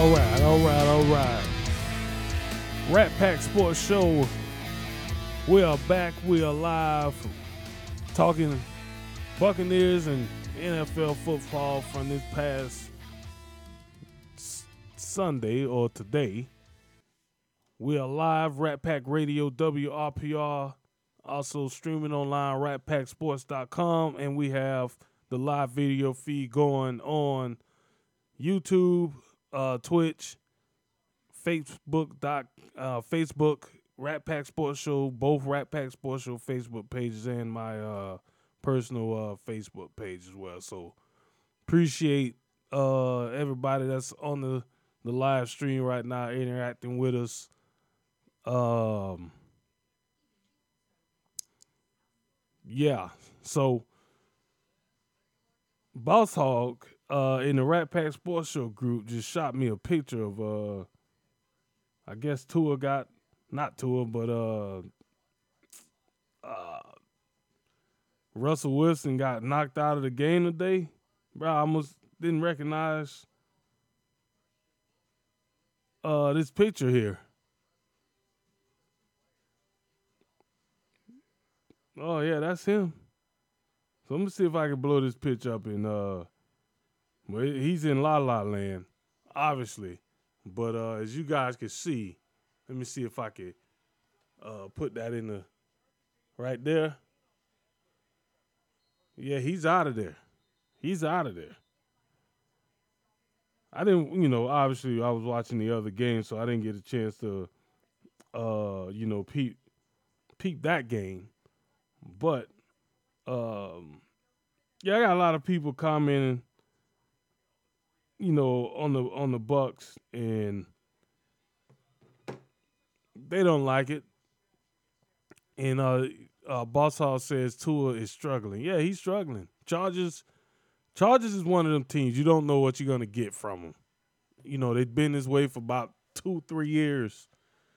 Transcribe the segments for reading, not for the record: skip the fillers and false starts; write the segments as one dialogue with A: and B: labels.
A: All right. Rat Pack Sports Show. We are back. We are live talking Buccaneers and NFL football from this past Sunday or today. We are live, Rat Pack Radio, WRPR, also streaming online, ratpacksports.com, and we have the live video feed going on YouTube, Twitch, Facebook, Rat Pack Sports Show, both Rat Pack Sports Show Facebook pages, and my personal Facebook page as well. So appreciate everybody that's on the live stream right now, interacting with us. Yeah. So Boss Hog in the Rat Pack Sports Show group just shot me a picture of I guess Tua got, not Tua, but Russell Wilson got knocked out of the game today. Bro, I almost didn't recognize this picture here. Oh, yeah, that's him. So let me see if I can blow this picture up in, well, he's in La La Land, obviously. But as you guys can see, let me see if I can put that in the, right there. Yeah, he's out of there. He's out of there. I didn't, obviously I was watching the other game, so I didn't get a chance to, peep that game. But, yeah, I got a lot of people commenting, on the Bucks, and they don't like it. And Boss Hall says Tua is struggling. Yeah, he's struggling. Chargers is one of them teams. You don't know what you're going to get from them. They've been this way for about 2-3 years.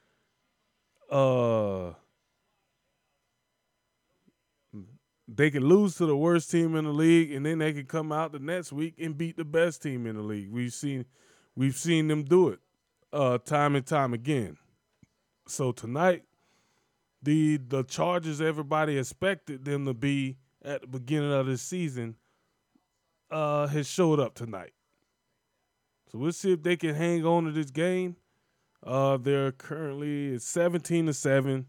A: They can lose to the worst team in the league, and then they can come out the next week and beat the best team in the league. We've seen them do it time and time again. So tonight, the Chargers everybody expected them to be at the beginning of this season has showed up tonight. So we'll see if they can hang on to this game. They're currently 17-7.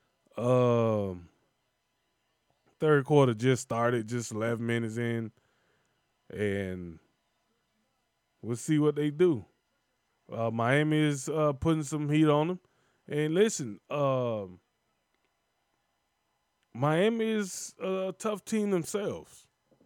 A: Third quarter just started, just 11 minutes in, and we'll see what they do. Miami is putting some heat on them. And listen, Miami is a tough team themselves.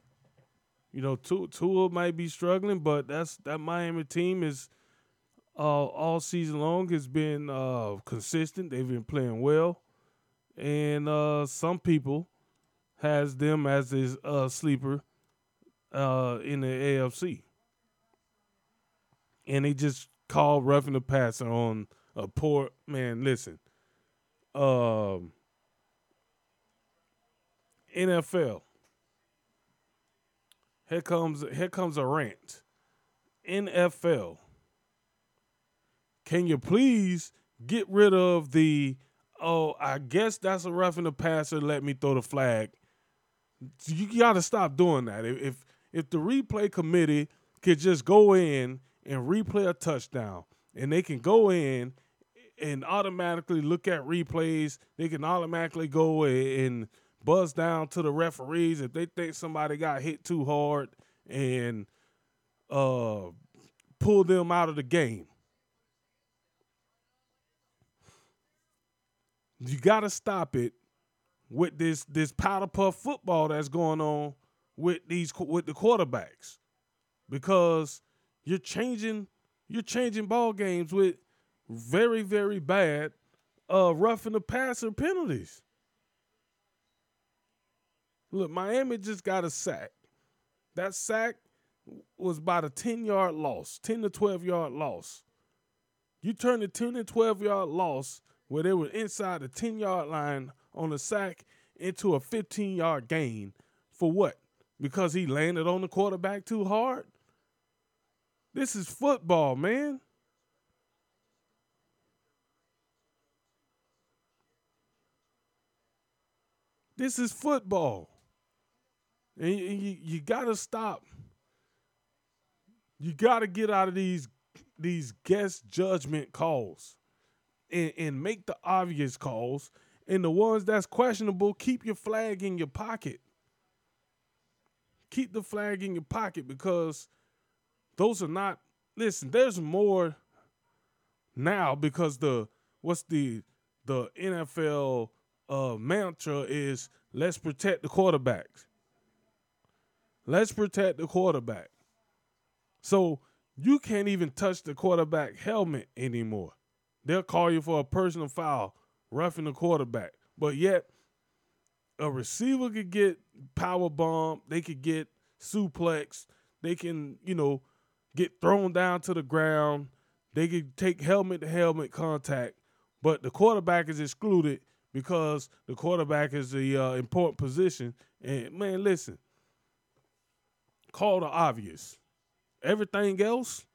A: Tua might be struggling, but that Miami team is all season long has been consistent. They've been playing well, and some people has them as his sleeper in the AFC. And they just called roughing the passer on a poor man. Listen, NFL. Here comes a rant. NFL. Can you please get rid of the, I guess that's a roughing the passer, let me throw the flag. You got to stop doing that. If the replay committee could just go in and replay a touchdown, and they can go in and automatically look at replays, they can automatically go and buzz down to the referees if they think somebody got hit too hard and pull them out of the game. You got to stop it with this powder puff football that's going on with the quarterbacks, because you're changing ball games with very, very bad roughing the passer penalties. Look, Miami just got a sack. That sack was about a 10-yard loss, 10 to 12-yard loss. You turn the 10 to 12-yard loss where they were inside the 10-yard line on the sack into a 15-yard gain for what? Because he landed on the quarterback too hard? This is football, man. This is football. And you got to stop. You got to get out of these guest judgment calls and make the obvious calls. And the ones that's questionable, keep your flag in your pocket. Keep the flag in your pocket because those are not. Listen, there's more now because the NFL mantra is let's protect the quarterbacks. Let's protect the quarterback. So you can't even touch the quarterback helmet anymore. They'll call you for a personal foul, roughing the quarterback. But yet, a receiver could get power bomb. They could get suplex. They can, get thrown down to the ground. They could take helmet-to-helmet contact. But the quarterback is excluded because the quarterback is the important position. And, man, listen, call the obvious. Everything else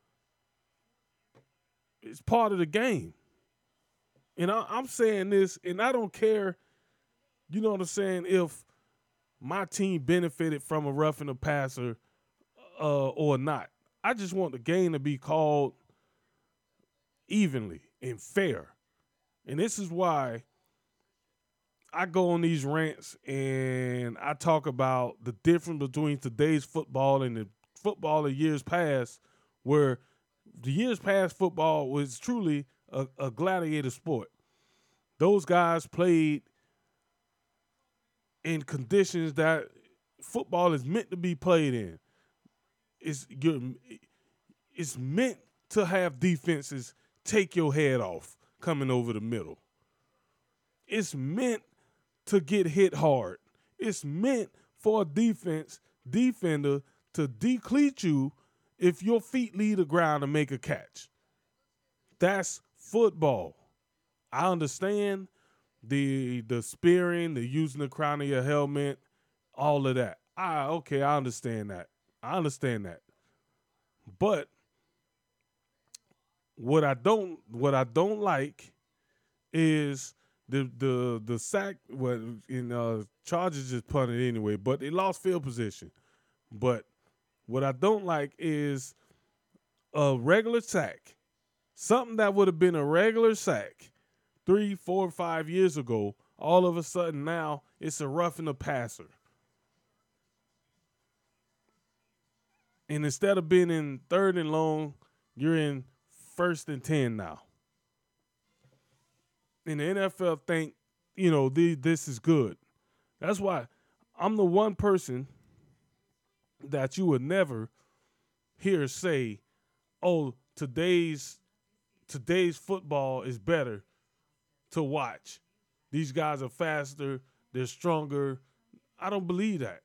A: is part of the game. And I'm saying this, and I don't care, you know what I'm saying, if my team benefited from a roughing the passer or not. I just want the game to be called evenly and fair. And this is why I go on these rants and I talk about the difference between today's football and the football of years past, where the years past football was truly a gladiator sport. Those guys played in conditions that football is meant to be played in. It's meant to have defenses take your head off coming over the middle. It's meant to get hit hard. It's meant for a defender to decleat you if your feet leave the ground to make a catch. That's football. I understand the spearing, the using the crown of your helmet, all of that. I understand that. But what I don't like is the sack. What in Chargers just punted anyway, but they lost field position. But what I don't like is a regular sack, something that would have been a regular sack 3, 4, 5 years ago. All of a sudden now it's a roughing the passer. And instead of being in 3rd and long, you're in 1st and 10 now. And the NFL think, this is good. That's why I'm the one person that you would never hear say, "Oh, today's football is better to watch. These guys are faster, they're stronger." I don't believe that.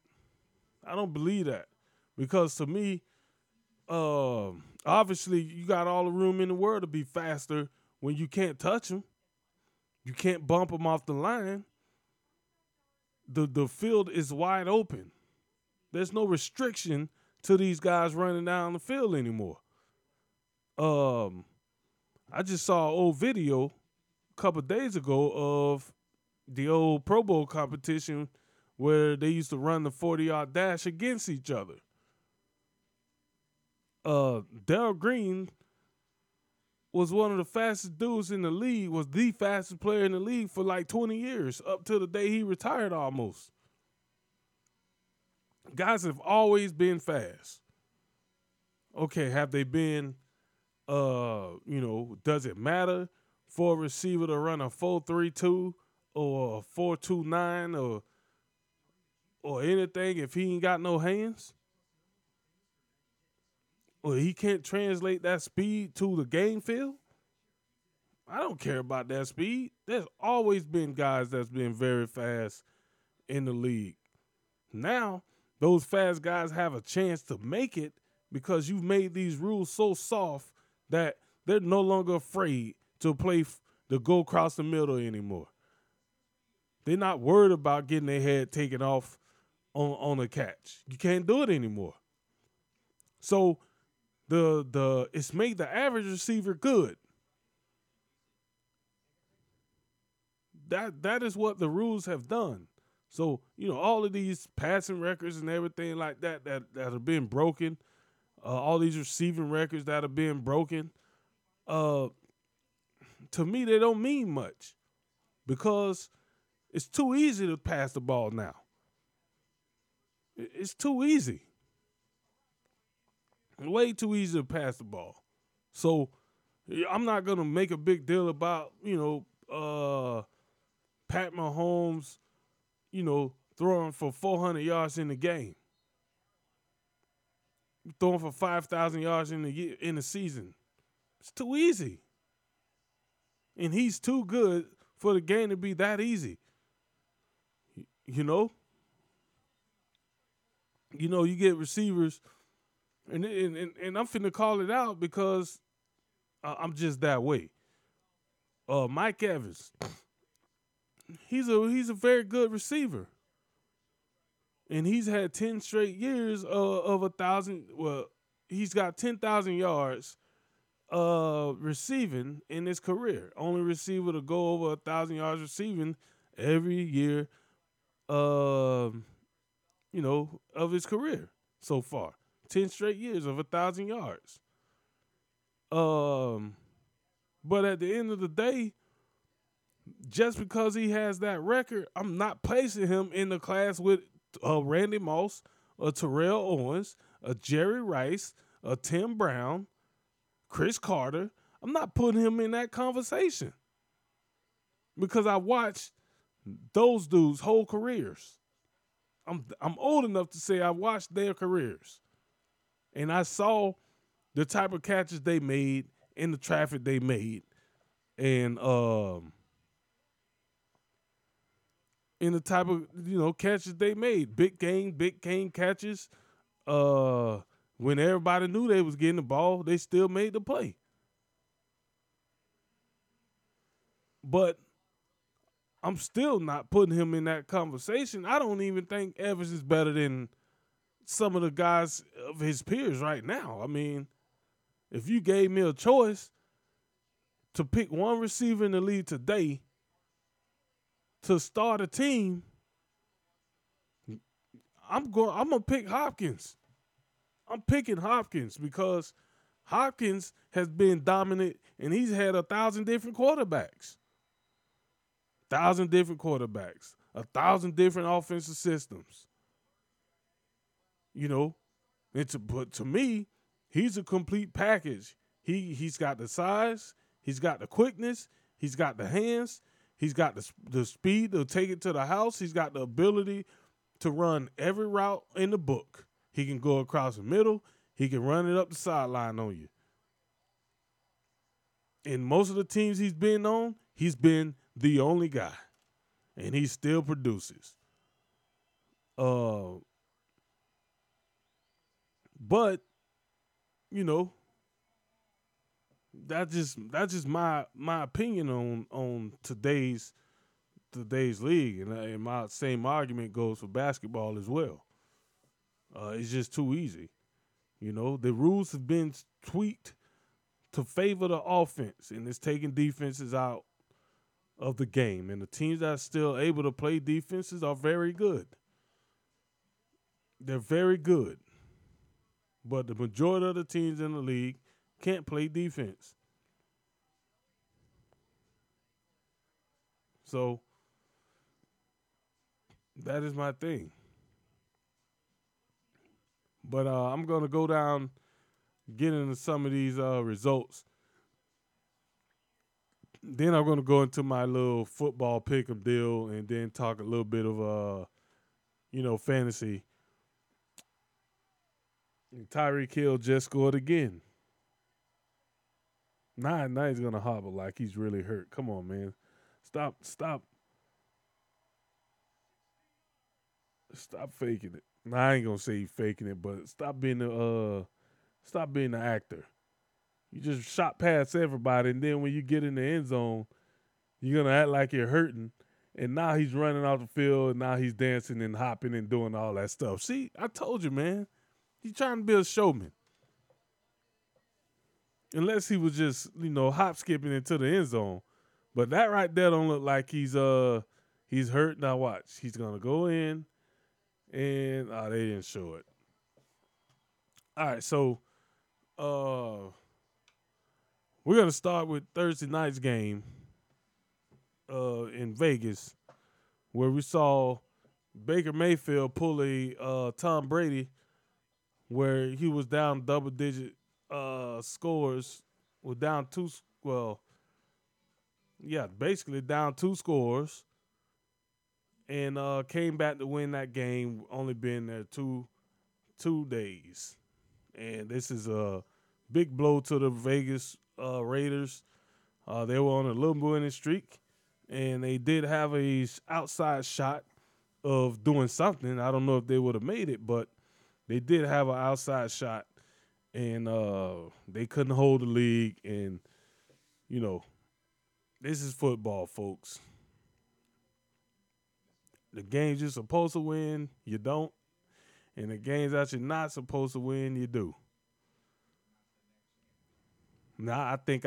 A: Because to me, obviously you got all the room in the world to be faster when you can't touch them. You can't bump them off the line. The field is wide open. There's no restriction to these guys running down the field anymore. I just saw an old video a couple of days ago of the old Pro Bowl competition where they used to run the 40-yard dash against each other. Darrell Green was one of the fastest dudes in the league, was the fastest player in the league for like 20 years, up to the day he retired almost. Guys have always been fast. Okay, have they been, does it matter for a receiver to run a 4.32 or a 4.29 or anything if he ain't got no hands? Or he can't translate that speed to the game field? I don't care about that speed. There's always been guys that's been very fast in the league. Now, those fast guys have a chance to make it because you've made these rules so soft that they're no longer afraid to go across the middle anymore. They're not worried about getting their head taken off on a catch. You can't do it anymore. So it's made the average receiver good. That is what the rules have done. So, all of these passing records and everything like that have been broken, all these receiving records that have been broken, uh, to me, they don't mean much because it's too easy to pass the ball now. It's too easy. Way too easy to pass the ball. So I'm not going to make a big deal about, Pat Mahomes, throwing for 400 yards in the game. Throwing for 5,000 yards in the season. It's too easy. And he's too good for the game to be that easy. You get receivers, and I'm finna call it out because I'm just that way. Mike Evans, he's a very good receiver, and he's had 10 straight years of 1,000. Well, he's got 10,000 yards receiving in his career. Only receiver to go over 1,000 yards receiving every year, of his career so far. 10 straight years of 1,000 yards. But at the end of the day, just because he has that record, I'm not placing him in the class with Randy Moss, a Terrell Owens, a Jerry Rice, a Tim Brown, Chris Carter. I'm not putting him in that conversation because I watched those dudes' whole careers. I'm old enough to say I watched their careers, and I saw the type of catches they made in the traffic they made, and in the type of catches they made, big game catches. When everybody knew they was getting the ball, they still made the play. But I'm still not putting him in that conversation. I don't even think Evans is better than some of the guys of his peers right now. I mean, if you gave me a choice to pick one receiver in the league today to start a team, I'm gonna pick Hopkins. I'm picking Hopkins because Hopkins has been dominant and he's had 1,000 different quarterbacks. 1,000 different quarterbacks, 1,000 different offensive systems. But to me, he's a complete package. He's got the size, he's got the quickness, he's got the hands, he's got the speed to take it to the house, he's got the ability to run every route in the book. He can go across the middle, he can run it up the sideline on you. And most of the teams he's been on, he's been the only guy, and he still produces. But that's just my opinion on today's league, and my same argument goes for basketball as well. It's just too easy. The rules have been tweaked to favor the offense, and it's taking defenses out of the game. And the teams that are still able to play defenses are very good. They're very good. But the majority of the teams in the league can't play defense. So that is my thing. But I'm going to go down, get into some of these results. Then I'm going to go into my little football pick'em deal and then talk a little bit of, fantasy. Tyreek Hill just scored again. Now he's going to hobble like he's really hurt. Come on, man. Stop faking it. Nah, I ain't going to say he's faking it, but stop being the actor. You just shot past everybody, and then when you get in the end zone, you're going to act like you're hurting. And now he's running off the field, and now he's dancing and hopping and doing all that stuff. See, I told you, man. He's trying to be a showman. Unless he was just, hop skipping into the end zone. But that right there don't look like he's He's hurt. Now watch. He's gonna go in and they didn't show it. All right, so uh we're gonna start with Thursday night's game in Vegas, where we saw Baker Mayfield pull a Tom Brady, where he was down double digit scores, was down two. Well, yeah, basically down two scores, and came back to win that game. Only been there 2 days, and this is a big blow to the Vegas Raiders. They were on a little winning streak, and they did have a outside shot of doing something. I don't know if they would have made it, but they did have an outside shot, and they couldn't hold the league. And you know, this is football, folks. The games you're supposed to win, you don't, and the games that you're not supposed to win, you do. Now, I think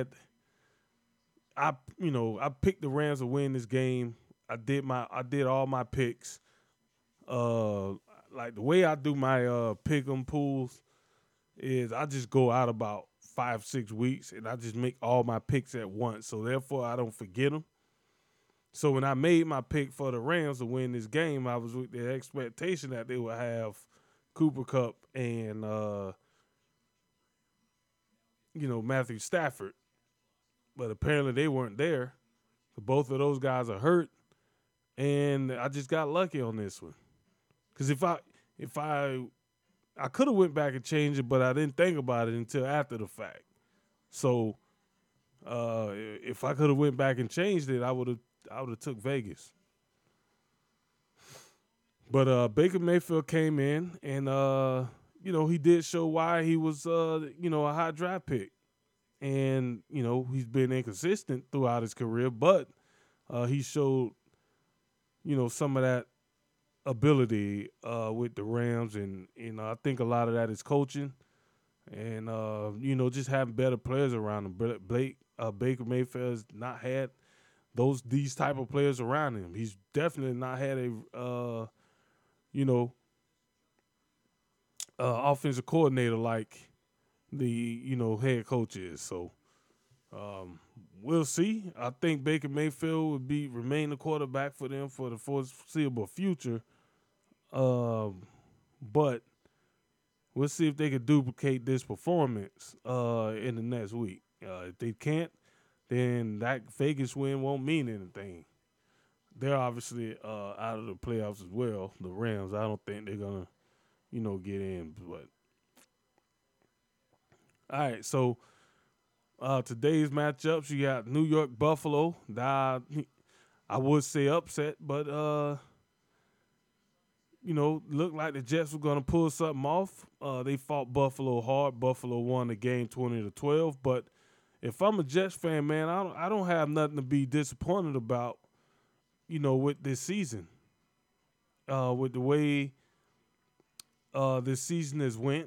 A: I picked the Rams to win this game. I did all my picks. Uh, like the way I do my pick 'em pools is I just go out about 5 6 weeks and I just make all my picks at once. So therefore I don't forget them. So when I made my pick for the Rams to win this game, I was with the expectation that they would have Cooper Cup and Matthew Stafford, but apparently they weren't there. So both of those guys are hurt, and I just got lucky on this one. Because if I could have went back and changed it, but I didn't think about it until after the fact. So if I could have went back and changed it, I would have took Vegas. But Baker Mayfield came in, and he did show why he was a high draft pick, and he's been inconsistent throughout his career, but he showed some of that ability with the Rams, and I think a lot of that is coaching, and just having better players around him. Baker Mayfield has not had these type of players around him. He's definitely not had a offensive coordinator like the head coach is. So we'll see. I think Baker Mayfield would remain the quarterback for them for the foreseeable future. But we'll see if they can duplicate this performance in the next week. If they can't, then that Vegas win won't mean anything. They're obviously out of the playoffs as well. The Rams, I don't think they're gonna, get in. But all right, so today's matchups, you got New York Buffalo. I would say upset, but looked like the Jets were gonna pull something off. They fought Buffalo hard. Buffalo won the game 20-12. But if I'm a Jets fan, man, I don't have nothing to be disappointed about. With this season, with the way this season has went,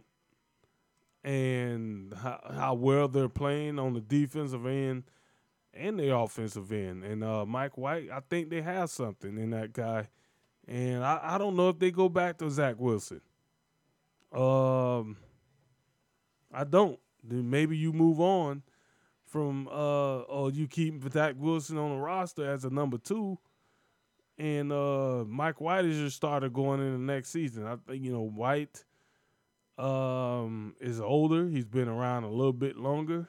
A: and how well they're playing on the defensive end and the offensive end. And Mike White, I think they have something in that guy. And I don't know if they go back to Zach Wilson. I don't. Then maybe you move on from or you keep Zach Wilson on the roster as a number 2. And Mike White is your starter going into next season. I think White is older. He's been around a little bit longer.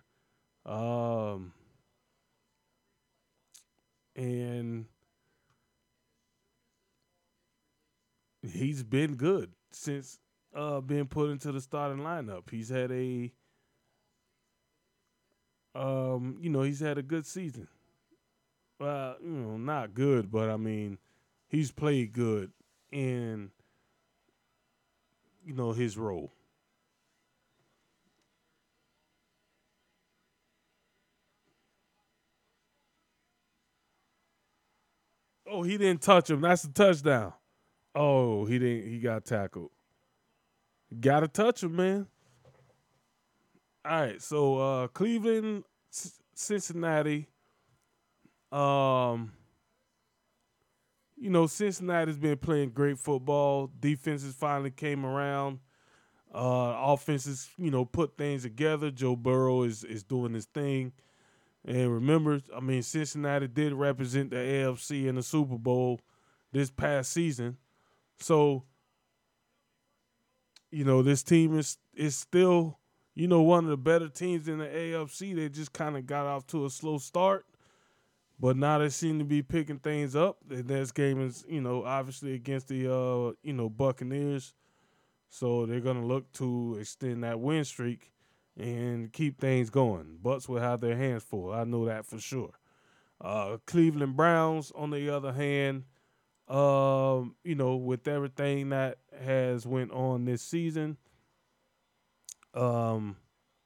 A: And he's been good since being put into the starting lineup. He's had he's had a good season. Not good, but I mean, he's played good in his role. Oh, he didn't touch him. That's a touchdown. Oh, he didn't. He got tackled. Got to touch him, man. All right, so Cleveland, Cincinnati. Cincinnati's been playing great football. Defenses finally came around. Offenses, put things together. Joe Burrow is doing his thing. And remember, I mean, Cincinnati did represent the AFC in the Super Bowl this past season. So, this team is still, one of the better teams in the AFC. They just kind of got off to a slow start, but now they seem to be picking things up. The next game is, obviously against the, Buccaneers. So they're going to look to extend that win streak and keep things going. Bucks will have their hands full. I know that for sure. Cleveland Browns, on the other hand, with everything that has went on this season, um,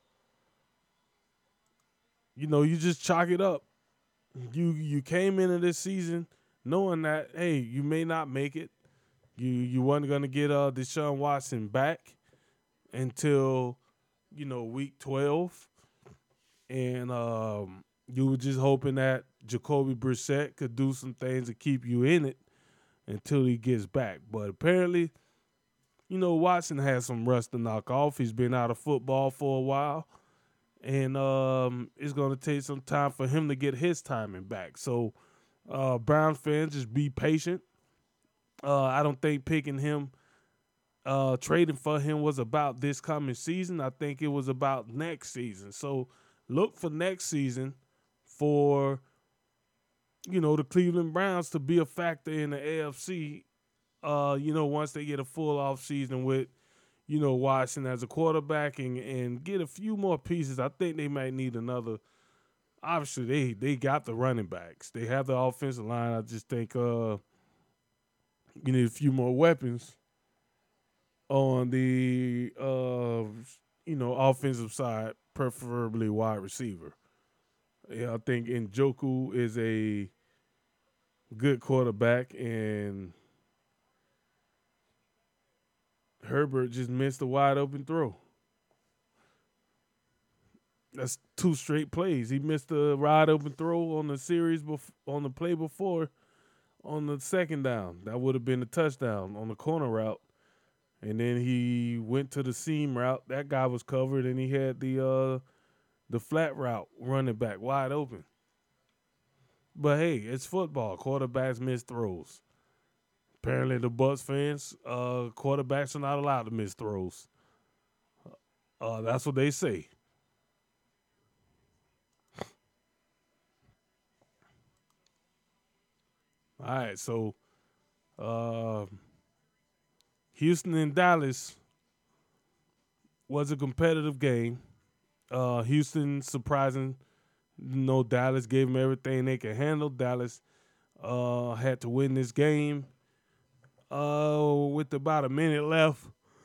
A: you just chalk it up. You came into this season knowing that, hey, you may not make it. You weren't gonna get Deshaun Watson back until week 12, and you were just hoping that Jacoby Brissett could do some things to keep you in it until he gets back. But apparently, Watson has some rust to knock off. He's been out of football for a while, and it's going to take some time for him to get his timing back. So, Browns fans, just be patient. I don't think picking him, trading for him was about this coming season. I think it was about next season. So, look for next season for the Cleveland Browns to be a factor in the AFC. Once they get a full off season with Watson as a quarterback and get a few more pieces. I think they might need another. Obviously, they got the running backs. They have the offensive line. I just think you need a few more weapons on the offensive side, preferably wide receiver. Yeah, I think Njoku is a good quarterback, and Herbert just missed a wide open throw. That's two straight plays. He missed a wide open throw on the on the play before, on the second down. That would have been a touchdown on the corner route. And then he went to the seam route. That guy was covered, and he had the flat route running back wide open. But hey, it's football. Quarterbacks miss throws. Apparently, the Bucks fans, quarterbacks are not allowed to miss throws. That's what they say. All right, so uh, Houston and Dallas was a competitive game. Houston surprising, Dallas gave them everything they could handle. Dallas had to win this game with about a minute left.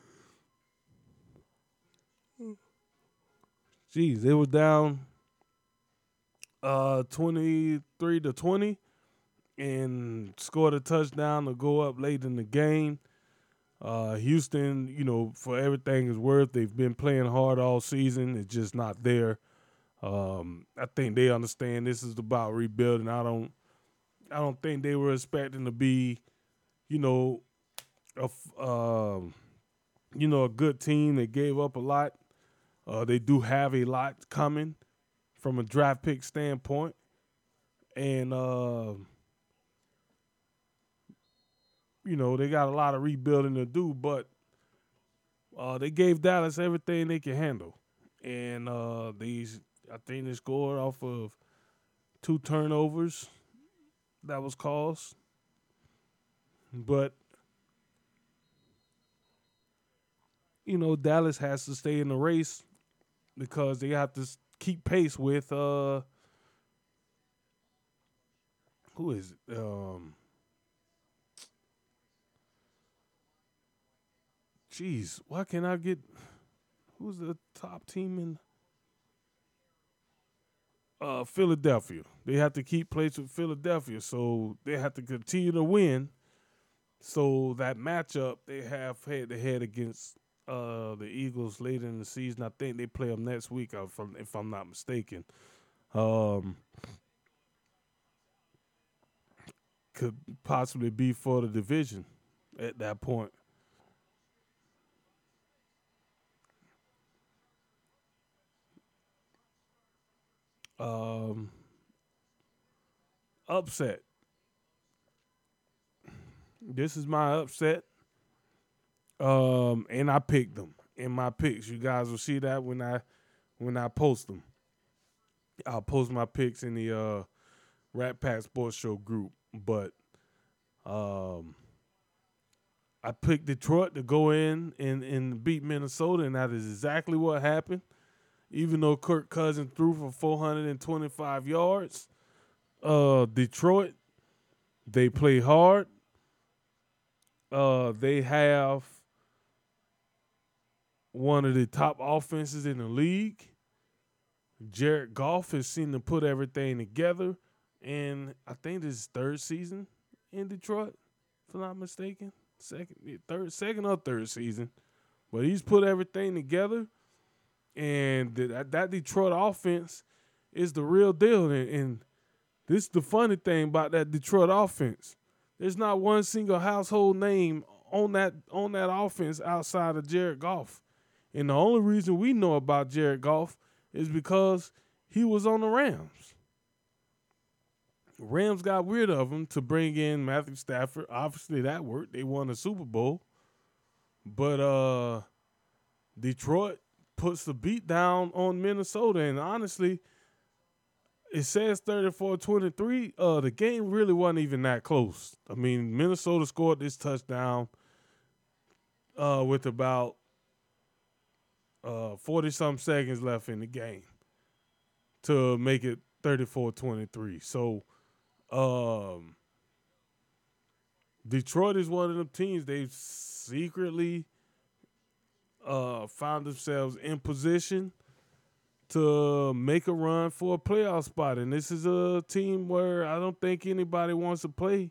A: Jeez, they were down 23-20 and scored a touchdown to go up late in the game. Houston, for everything is worth, they've been playing hard all season. It's just not there. I think they understand this is about rebuilding. I don't think they were expecting to be, you know, a good team. They gave up a lot. They do have a lot coming from a draft pick standpoint, and they got a lot of rebuilding to do. But they gave Dallas everything they can handle, and I think they scored off of two turnovers that was caused, but Dallas has to stay in the race because they have to keep pace with who is it? Jeez, why can't I get who's the top team in Philadelphia? They have to keep pace with Philadelphia, so they have to continue to win. So that matchup they have head to head against the Eagles later in the season. I think they play them next week, if I'm not mistaken. Um, could possibly be for the division at that point. Um, Upset. This is my upset. And I picked them in my picks. You guys will see that when I post them. I'll post my picks in the Rat Pack Sports Show group. But um, I picked Detroit to go in and beat Minnesota, and that is exactly what happened. Even though Kirk Cousins threw for 425 yards, Detroit, they play hard. They have one of the top offenses in the league. Jared Goff has seemed to put everything together, and I think this is third season in Detroit, if I'm not mistaken. Second or third season, but he's put everything together, and that Detroit offense is the real deal. And this is the funny thing about that Detroit offense. There's not one single household name on that offense outside of Jared Goff. And the only reason we know about Jared Goff is because he was on the Rams. Rams got rid of him to bring in Matthew Stafford. Obviously, that worked. They won the Super Bowl. But Detroit puts the beat down on Minnesota. And honestly, it says 34-23. The game really wasn't even that close. I mean, Minnesota scored this touchdown with about 40-some seconds left in the game to make it 34-23. So, Detroit is one of them teams. They've secretly found themselves in position to make a run for a playoff spot. And this is a team where I don't think anybody wants to play.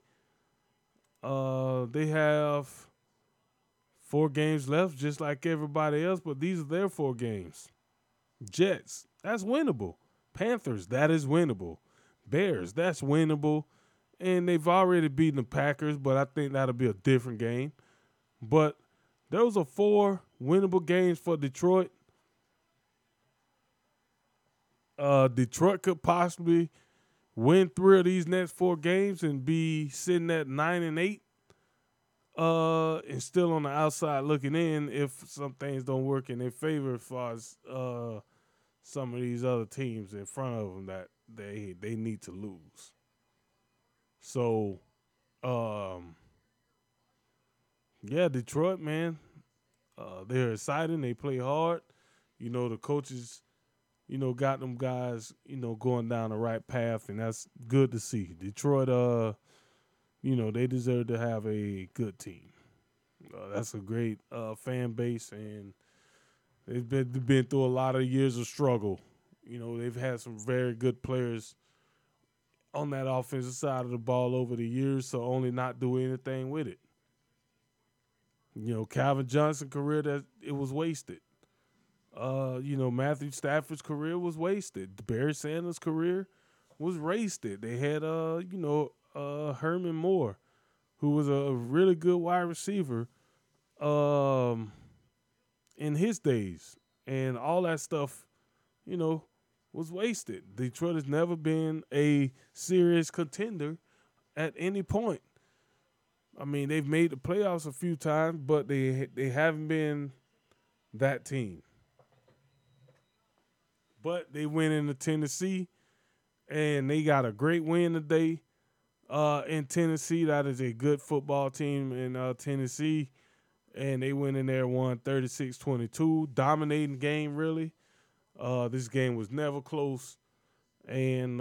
A: They have 4 games left, just like everybody else, but these are their 4 games. Jets, that's winnable. Panthers, that is winnable. Bears, that's winnable. And they've already beaten the Packers, but I think that'll be a different game. But those are 4 winnable games for Detroit. Detroit could possibly win 3 of these next 4 games and be sitting at 9-8. And still on the outside looking in if some things don't work in their favor as far as some of these other teams in front of them that they need to lose. So, yeah, Detroit, man, they're exciting. They play hard. You know, the coaches, you know, got them guys, you know, going down the right path, and that's good to see. Detroit, you know, they deserve to have a good team. That's a great fan base, and they've been through a lot of years of struggle. You know, they've had some very good players on that offensive side of the ball over the years, so only not do anything with it. You know, Calvin Johnson's career, that it was wasted. You know, Matthew Stafford's career was wasted. Barry Sanders' career was wasted. They had, you know, Herman Moore, who was a really good wide receiver in his days. And all that stuff, you know, was wasted. Detroit has never been a serious contender at any point. I mean, they've made the playoffs a few times, but they haven't been that team. But they went into Tennessee, and they got a great win today in Tennessee. That is a good football team in Tennessee. And they went in there, won 36-22, dominating game, really. This game was never close. And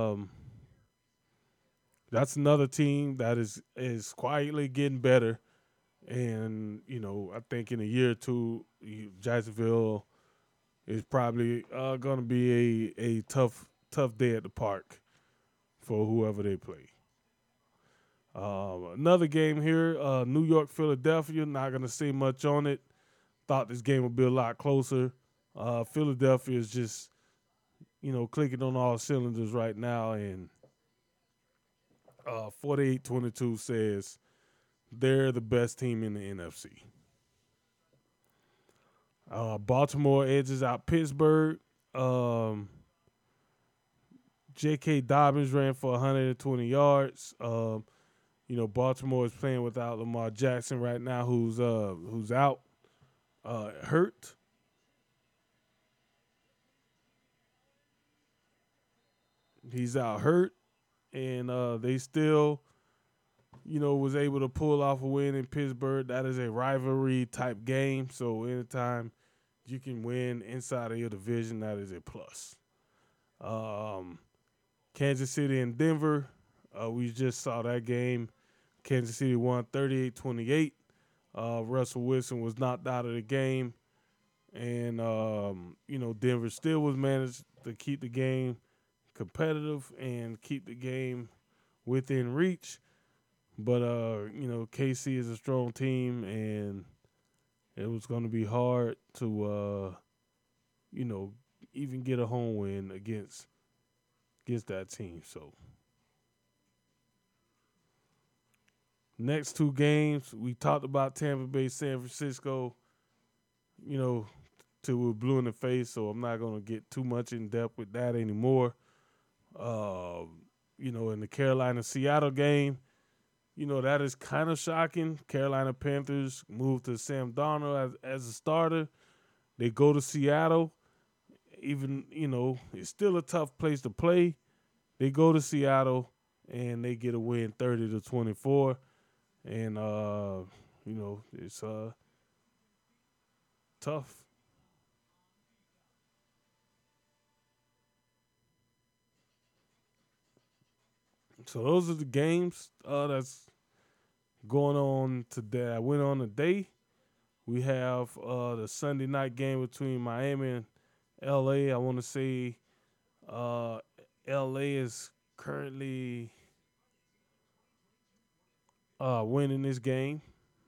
A: that's another team that is quietly getting better. And, you know, I think in a year or two, Jacksonville is probably going to be a tough day at the park for whoever they play. Another game here, New York, Philadelphia. Not going to say much on it. Thought this game would be a lot closer. Philadelphia is just, you know, clicking on all cylinders right now, and 48-22 says they're the best team in the NFC. Baltimore edges out Pittsburgh. J.K. Dobbins ran for 120 yards. Baltimore is playing without Lamar Jackson right now, who's out, hurt. He's out hurt, and they still, was able to pull off a win in Pittsburgh. That is a rivalry type game, so anytime you can win inside of your division, that is a plus. Kansas City and Denver, we just saw that game. Kansas City won 38-28. Russell Wilson was knocked out of the game, and Denver still was managed to keep the game competitive and keep the game within reach. But KC is a strong team, and it was going to be hard to even get a home win against that team. So next two games, we talked about Tampa Bay, San Francisco, till we're blue in the face, so I'm not going to get too much in depth with that anymore. In the Carolina-Seattle game, that is kind of shocking. Carolina Panthers moved to Sam Darnold as a starter. They go to Seattle. Even, it's still a tough place to play. They go to Seattle, and they get a win 30-24. And, it's tough. So those are the games that's going on today. I went on today. We have the Sunday night game between Miami and L.A. I want to say L.A. is currently winning this game.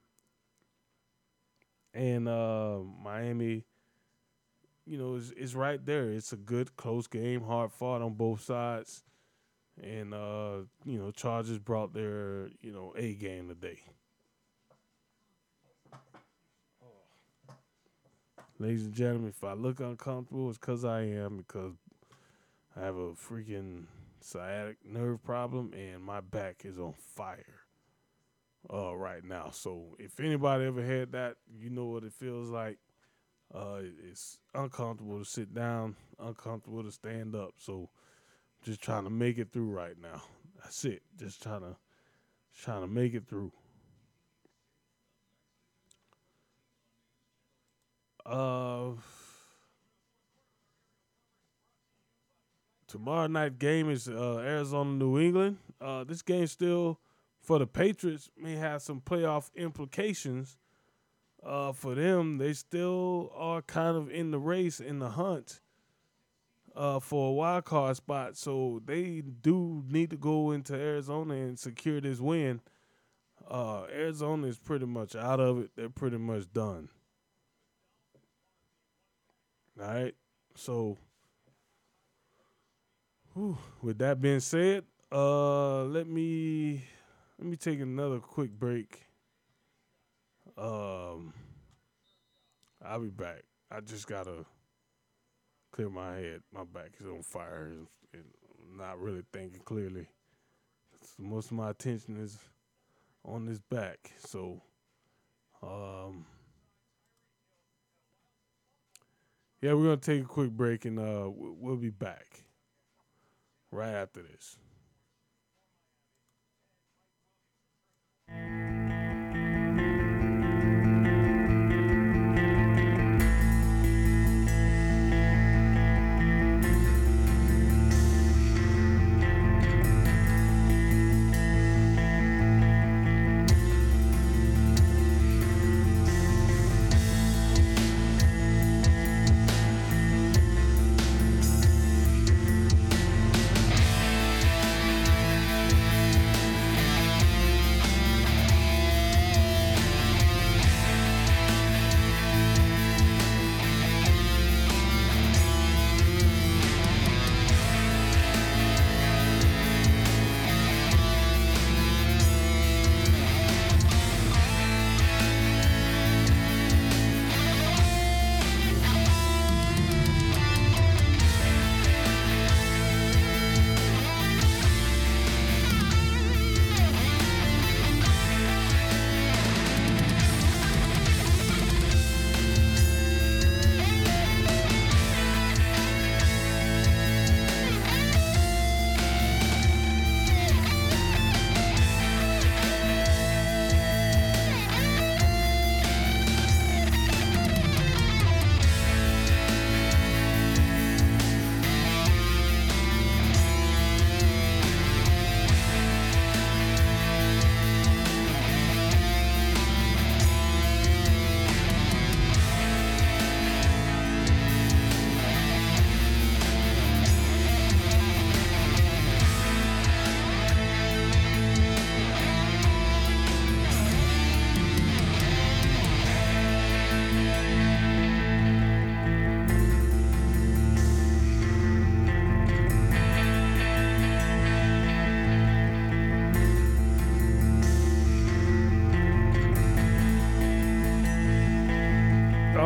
A: And Miami, is right there. It's a good, close game, hard fought on both sides. And, Chargers brought their, A game today. Ladies and gentlemen, if I look uncomfortable, it's because I am, because I have a freaking sciatic nerve problem and my back is on fire right now. So if anybody ever had that, you know what it feels like. It's uncomfortable to sit down, uncomfortable to stand up. So just trying to make it through right now. That's it. Just trying to make it through. Tomorrow night game is Arizona, New England. This game still for the Patriots may have some playoff implications. For them, they still are kind of in the race, in the hunt for a wild card spot. So they do need to go into Arizona and secure this win. Arizona is pretty much out of it. They're pretty much done. All right. So, with that being said, let me take another quick break. I'll be back. I just gotta clear my head. My back is on fire and I'm not really thinking clearly. So most of my attention is on this back. So, yeah, we're gonna take a quick break and we'll be back right after this.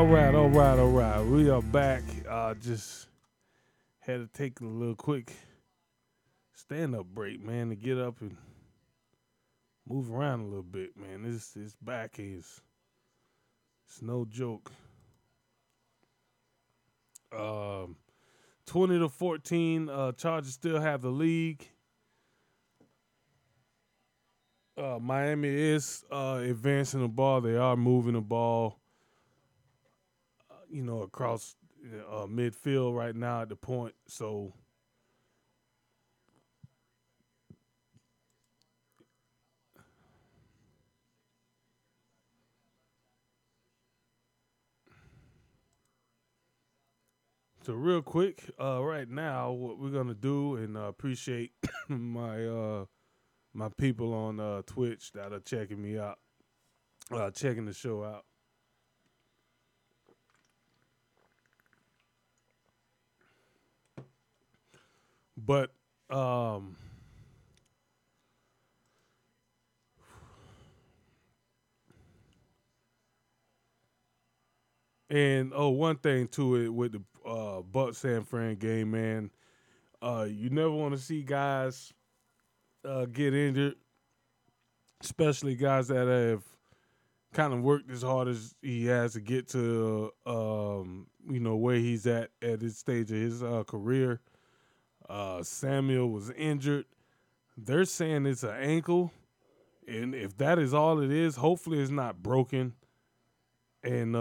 A: All right. We are back. Just had to take a little quick stand-up break, man, to get up and move around a little bit, man. This back is it's no joke. Um, 20-14. Chargers still have the league. Miami is advancing the ball. They are moving the ball, across midfield right now at the point. So real quick, right now, what we're gonna do, and appreciate my people on Twitch that are checking me out, checking the show out. But and one thing to it with the Buck San Fran game, man, you never want to see guys get injured, especially guys that have kind of worked as hard as he has to get to, where he's at this stage of his career. Samuel was injured. They're saying it's an ankle, and if that is all it is, hopefully it's not broken. And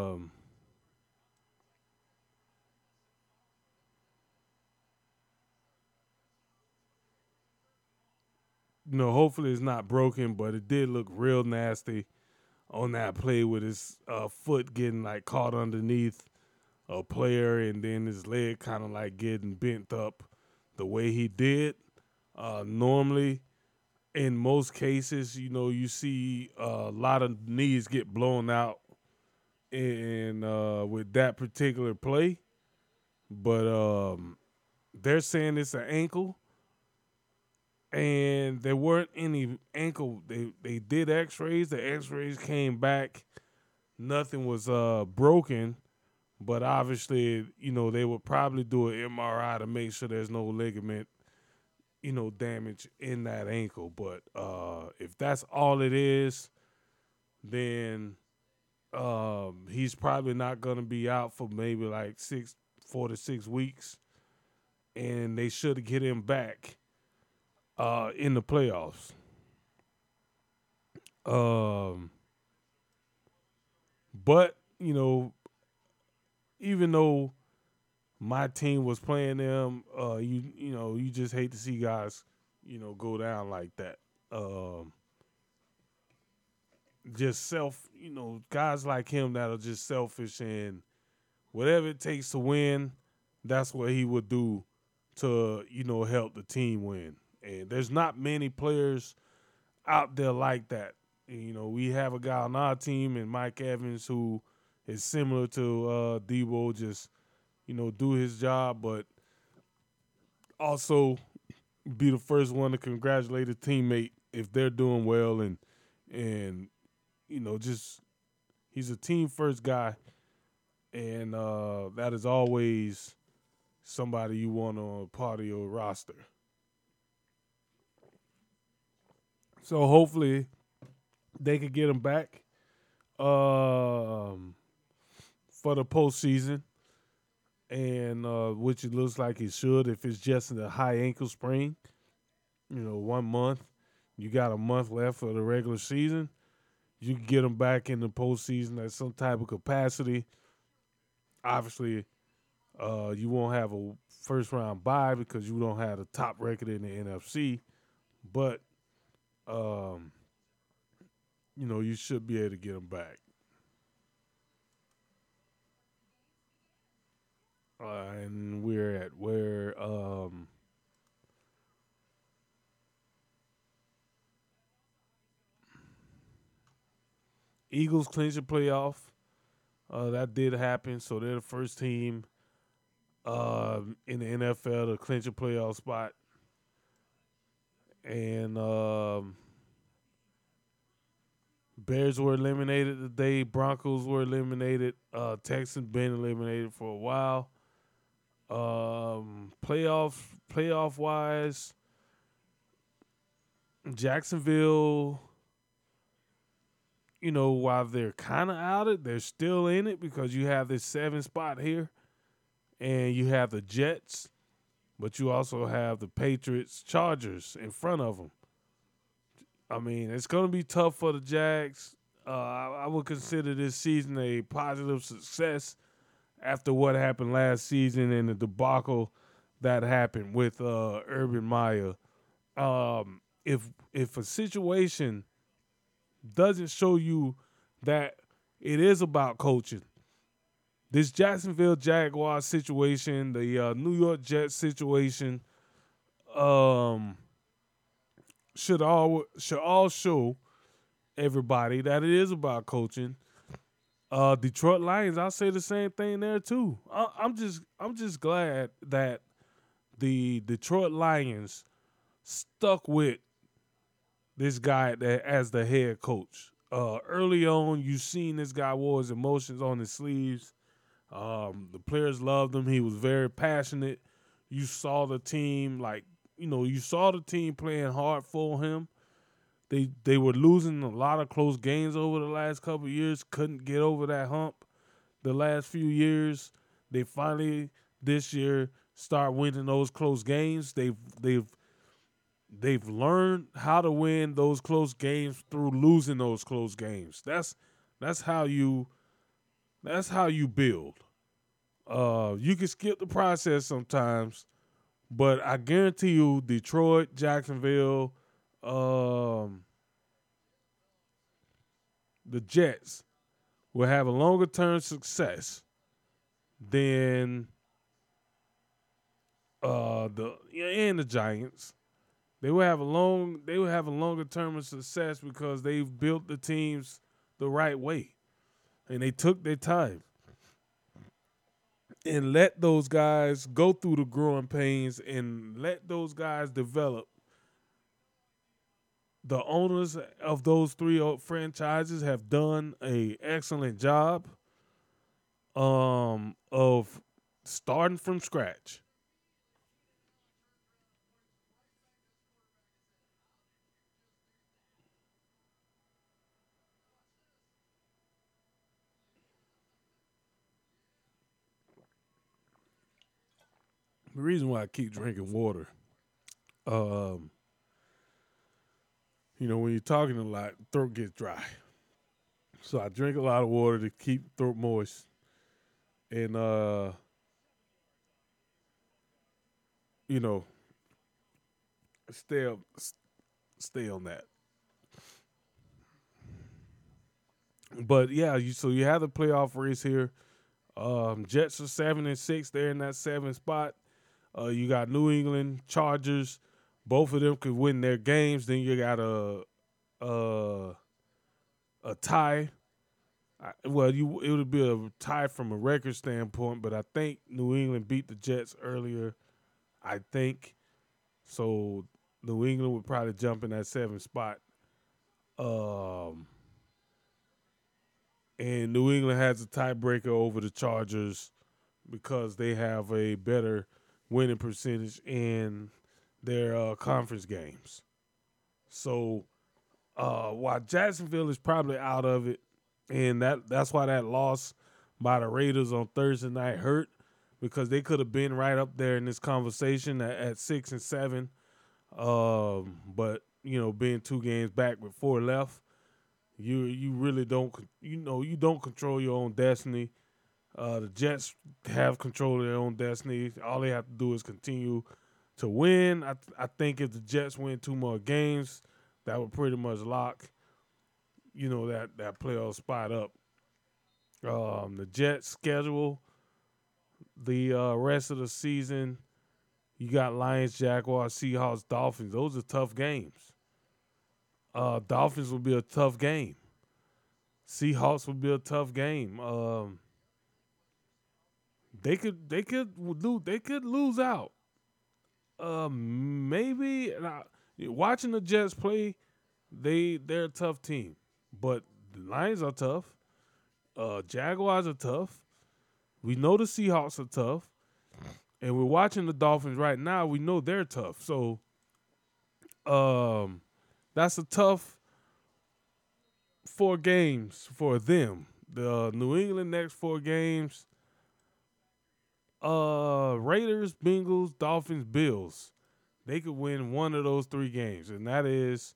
A: hopefully it's not broken. But it did look real nasty on that play with his foot getting like caught underneath a player, and then his leg kind of like getting bent up the way he did. Normally, in most cases, you see a lot of knees get blown out and with that particular play. But they're saying it's an ankle, and there weren't any ankle. They did X-rays. The X-rays came back. Nothing was broken, but obviously, they would probably do an MRI to make sure there's no ligament, damage in that ankle. But if that's all it is, then he's probably not going to be out for maybe like 4 to 6 weeks, and they should get him back in the playoffs. Um, but even though my team was playing them, you just hate to see guys, go down like that. Just guys like him that are just selfish, and whatever it takes to win, that's what he would do to, help the team win. And there's not many players out there like that. We have a guy on our team, and Mike Evans, who is similar to Debo, just, do his job, but also be the first one to congratulate a teammate if they're doing well, and just he's a team first guy, and that is always somebody you want on part of your roster. So hopefully they could get him back for the postseason, and which it looks like it should if it's just a high ankle sprain. 1 month. You got a month left for the regular season. You can get them back in the postseason at some type of capacity. Obviously, you won't have a first round bye because you don't have the top record in the NFC. But, you should be able to get them back. And we're at where Eagles clinch a playoff. That did happen, so they're the first team in the NFL to clinch a playoff spot. And Bears were eliminated today. Broncos were eliminated. Texans been eliminated for a while. Playoff wise, Jacksonville, while they're kind of out it, they're still in it because you have this 7 spot here, and you have the Jets, but you also have the Patriots, Chargers in front of them. I mean, it's going to be tough for the Jags. I would consider this season a positive success after what happened last season and the debacle that happened with Urban Meyer. If a situation doesn't show you that it is about coaching, this Jacksonville Jaguars situation, the New York Jets situation, should all show everybody that it is about coaching. Detroit Lions, I'll say the same thing there too. I'm just glad that the Detroit Lions stuck with this guy as the head coach. Early on, you seen this guy wore his emotions on his sleeves. The players loved him. He was very passionate. You saw the team playing hard for him. They were losing a lot of close games over the last couple of years. Couldn't get over that hump the last few years. They finally this year start winning those close games. They've learned how to win those close games through losing those close games. That's how you build. You can skip the process sometimes, but I guarantee you, Detroit, Jacksonville, the Jets will have a longer term success than the Giants. They will have a longer term of success because they've built the teams the right way, and they took their time and let those guys go through the growing pains and let those guys develop. The owners of those three franchises have done an excellent job of starting from scratch. The reason why I keep drinking water, um, when you're talking a lot, throat gets dry. So I drink a lot of water to keep throat moist, and you know, stay up, stay on that. But yeah, you have the playoff race here. Jets are 7-6. They're in that 7 spot. You got New England Chargers. Both of them could win their games. Then you got a tie. It would be a tie from a record standpoint, but I think New England beat the Jets earlier. I think so. New England would probably jump in that 7 spot. Um, and New England has a tiebreaker over the Chargers because they have a better winning percentage in their conference games. So while Jacksonville is probably out of it, and that's why that loss by the Raiders on Thursday night hurt, because they could have been right up there in this conversation at 6-7. But being 2 games back with 4 left, you really don't you don't control your own destiny. The Jets have control of their own destiny. All they have to do is continue to win. I think if the Jets win 2 more games, that would pretty much lock that playoff spot up. The Jets schedule the rest of the season. You got Lions, Jaguars, Seahawks, Dolphins. Those are tough games. Dolphins will be a tough game. Seahawks will be a tough game. They could lose out. Maybe watching the Jets play, they're a tough team, but the Lions are tough. Jaguars are tough. We know the Seahawks are tough. And we're watching the Dolphins right now. We know they're tough. So that's a tough 4 games for them. The New England next 4 games. Raiders, Bengals, Dolphins, Bills. They could win one of those 3 games. And that is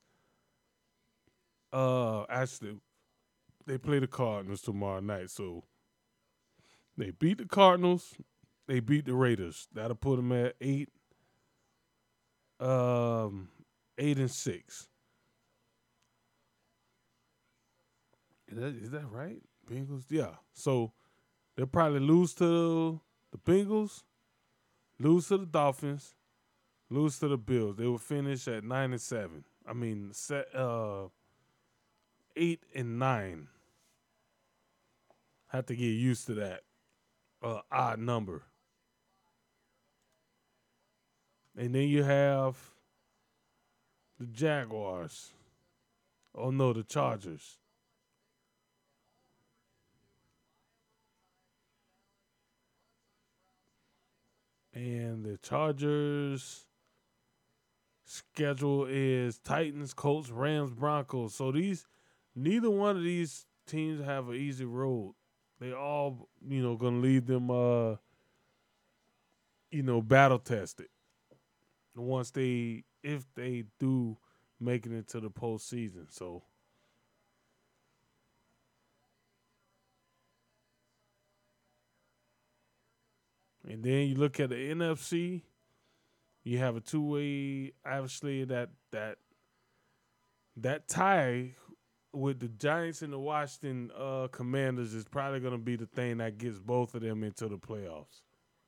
A: actually they play the Cardinals tomorrow night. So they beat the Cardinals. They beat the Raiders. That'll put them at 8 and 6. Is that right? Bengals? Yeah. So they'll probably lose to the Bengals, lose to the Dolphins, lose to the Bills. They will finish at 9 and 7. I mean, 8 and 9. Have to get used to that odd number. And then you have the Jaguars. Oh no, the Chargers. And the Chargers schedule is Titans, Colts, Rams, Broncos. So neither one of these teams have an easy road. They all, gonna leave them battle tested. If they do make it into the postseason. So and then you look at the NFC, you have a 2-way, obviously that tie with the Giants and the Washington Commanders is probably going to be the thing that gets both of them into the playoffs.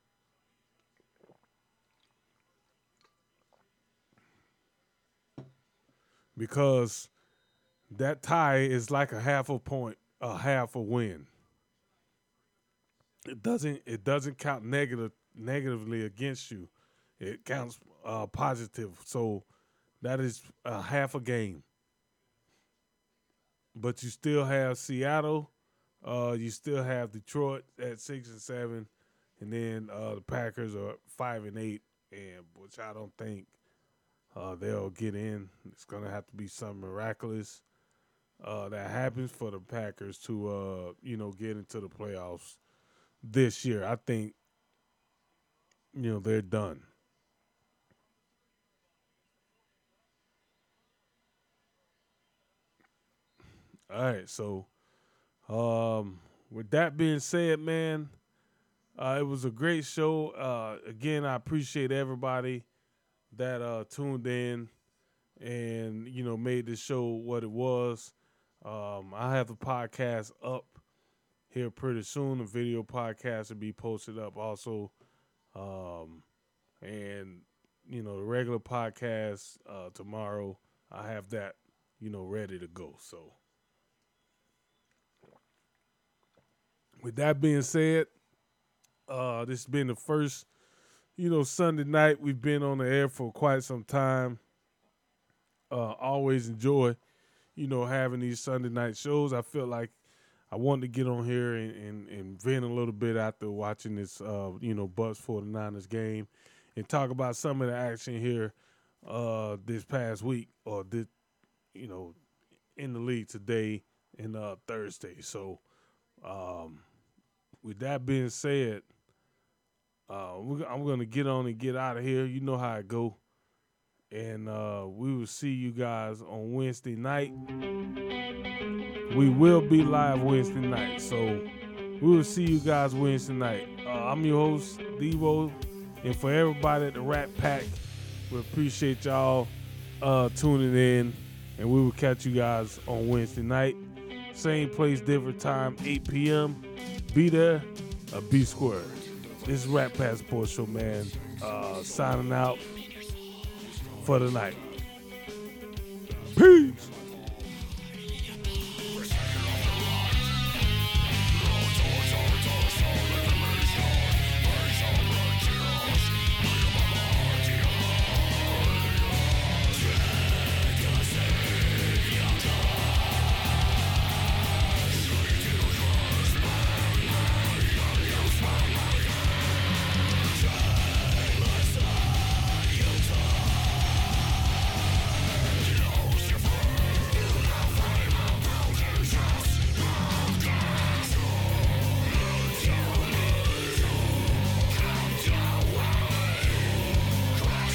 A: Because that tie is like a half a point, a half a win. It doesn't count negatively against you. It counts positive. So that is a half a game. But you still have Seattle. You still have Detroit at 6 and 7, and then the Packers are 5 and 8, and which I don't think they'll get in. It's gonna have to be something miraculous that happens for the Packers to get into the playoffs this year. I think they're done. All right, so with that being said, man, it was a great show. Again, I appreciate everybody that tuned in and made this show what it was. I have the podcast up here pretty soon. The video podcast will be posted up also, and the regular podcast tomorrow. I have that ready to go. So. With that being said, this has been the first, Sunday night. We've been on the air for quite some time. Always enjoy, having these Sunday night shows. I feel like I wanted to get on here and vent a little bit after watching this, Bucks 49ers game and talk about some of the action here this past week or this, in the league today and Thursday. So, with that being said, I'm going to get on and get out of here. You know how it go. And we will see you guys on Wednesday night. We will be live Wednesday night. So we will see you guys Wednesday night. I'm your host, Devo. And for everybody at the Rat Pack, we appreciate y'all tuning in. And we will catch you guys on Wednesday night. Same place, different time, 8 p.m. Be there, be square. This is Rat Pack Sports Show, man. Signing out for the night.